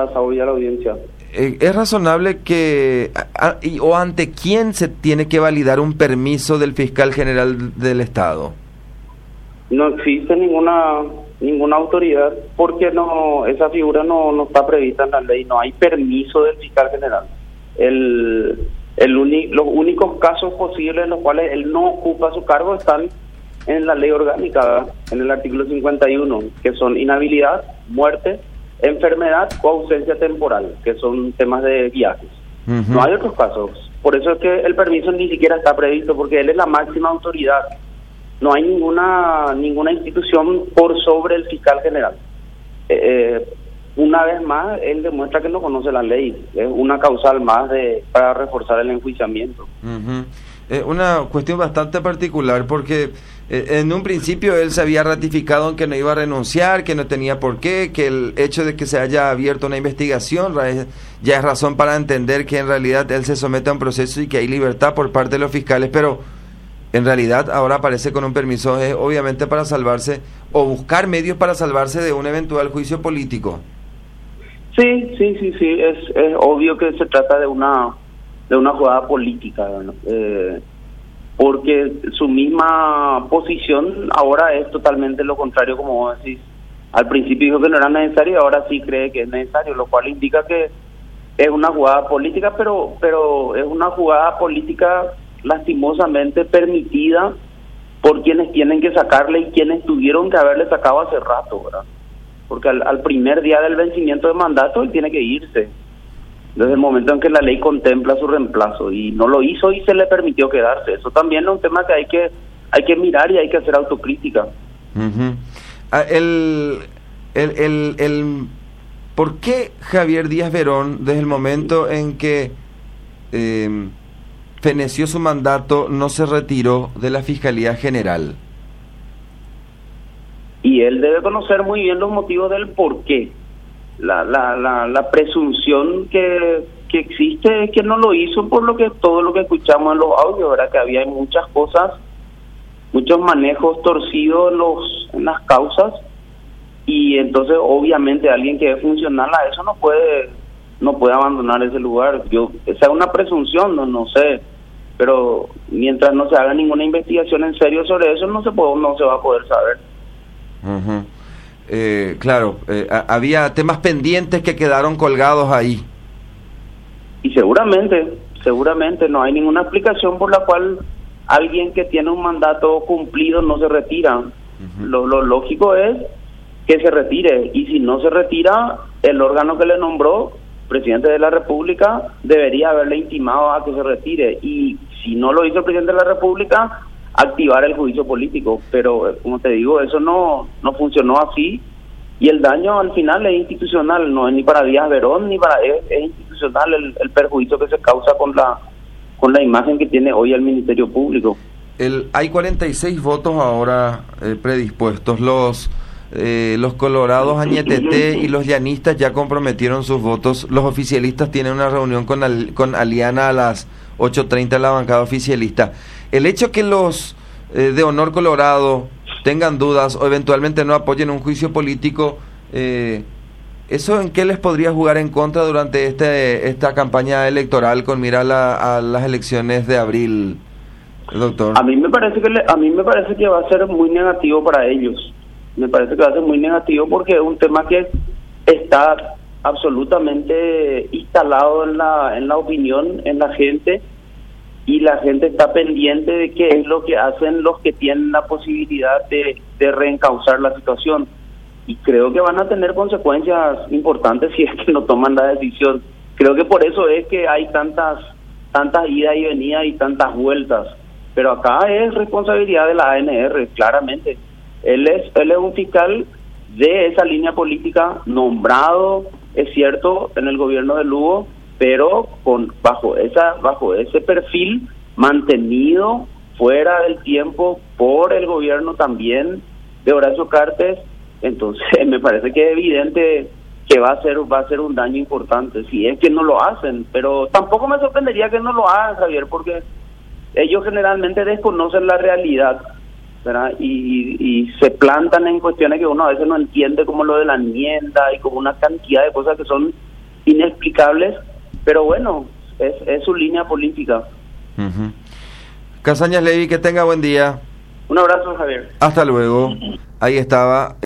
a Saúl y a la audiencia. ¿Es razonable que, o ante quién se tiene que validar un permiso del fiscal general del Estado? No existe ninguna autoridad porque esa figura no está prevista en la ley, no hay permiso del fiscal general. Los únicos casos posibles en los cuales él no ocupa su cargo están en la ley orgánica, ¿verdad? En el artículo 51, que son inhabilidad, muerte, enfermedad o ausencia temporal, que son temas de viajes. Uh-huh. No hay otros casos. Por eso es que el permiso ni siquiera está previsto, porque él es la máxima autoridad. No hay ninguna institución por sobre el fiscal general. Una vez más, él demuestra que no conoce la ley. Es una causal más para reforzar el enjuiciamiento. Uh-huh. Una cuestión bastante particular, porque en un principio él se había ratificado en que no iba a renunciar, que no tenía por qué, que el hecho de que se haya abierto una investigación ya es razón para entender que en realidad él se somete a un proceso y que hay libertad por parte de los fiscales, pero en realidad ahora aparece con un permiso, obviamente para salvarse o buscar medios para salvarse de un eventual juicio político. Sí, es obvio que se trata de una jugada política, ¿no? Porque su misma posición ahora es totalmente lo contrario, como vos decís. Al principio dijo que no era necesario y ahora sí cree que es necesario, lo cual indica que es una jugada política, pero es una jugada política lastimosamente permitida por quienes tienen que sacarle y quienes tuvieron que haberle sacado hace rato, ¿verdad? Porque al primer día del vencimiento de mandato él tiene que irse, desde el momento en que la ley contempla su reemplazo, y no lo hizo y se le permitió quedarse. Eso también es un tema que hay que mirar y hay que hacer autocrítica. Uh-huh. ¿Por qué Javier Díaz Verón, desde el momento en que feneció su mandato, no se retiró de la Fiscalía General? Y él debe conocer muy bien los motivos del por qué. La presunción que existe es que no lo hizo por todo lo que escuchamos en los audios, ¿verdad? Que había muchas cosas, muchos manejos torcidos en las causas, y entonces obviamente alguien que es funcional a eso no puede abandonar ese lugar. Esa es una presunción, no sé, pero mientras no se haga ninguna investigación en serio sobre eso no se va a poder saber. Uh-huh. Claro, había temas pendientes que quedaron colgados ahí. Y seguramente no hay ninguna explicación por la cual alguien que tiene un mandato cumplido no se retira. Uh-huh. Lo lógico es que se retire, y si no se retira, el órgano que le nombró, presidente de la República, debería haberle intimado a que se retire, y si no lo hizo el presidente de la República, activar el juicio político. Pero como te digo, eso no funcionó así, y el daño al final es institucional, no es ni para Díaz Verón ni para es institucional el perjuicio que se causa con la imagen que tiene hoy el Ministerio Público. Hay 46 votos ahora predispuestos. Los colorados Añetete y los llanistas ya comprometieron sus votos. Los oficialistas tienen una reunión con Aliana a las 8:30 en la bancada oficialista. El hecho que los de Honor Colorado tengan dudas o eventualmente no apoyen un juicio político, ¿eso en qué les podría jugar en contra durante esta campaña electoral con mira a las elecciones de abril, doctor? A mí me parece que va a ser muy negativo para ellos. Me parece que va a ser muy negativo porque es un tema que está absolutamente instalado en la opinión, en la gente, y la gente está pendiente de qué es lo que hacen los que tienen la posibilidad de reencauzar la situación, y creo que van a tener consecuencias importantes si es que no toman la decisión. Creo que por eso es que hay tantas idas y venidas y tantas vueltas, pero acá es responsabilidad de la ANR, claramente. Él es un fiscal de esa línea política, nombrado, es cierto, en el gobierno de Lugo, pero bajo ese perfil, mantenido fuera del tiempo por el gobierno también de Horacio Cartes. Entonces me parece que es evidente que va a ser un daño importante si es que no lo hacen, pero tampoco me sorprendería que no lo hagan, Javier, porque ellos generalmente desconocen la realidad, ¿verdad? Y se plantan en cuestiones que uno a veces no entiende, como lo de la enmienda y como una cantidad de cosas que son inexplicables, pero bueno, es su línea política. Casañas Levy, que tenga buen día. Un abrazo, Javier. Hasta luego. Ahí estaba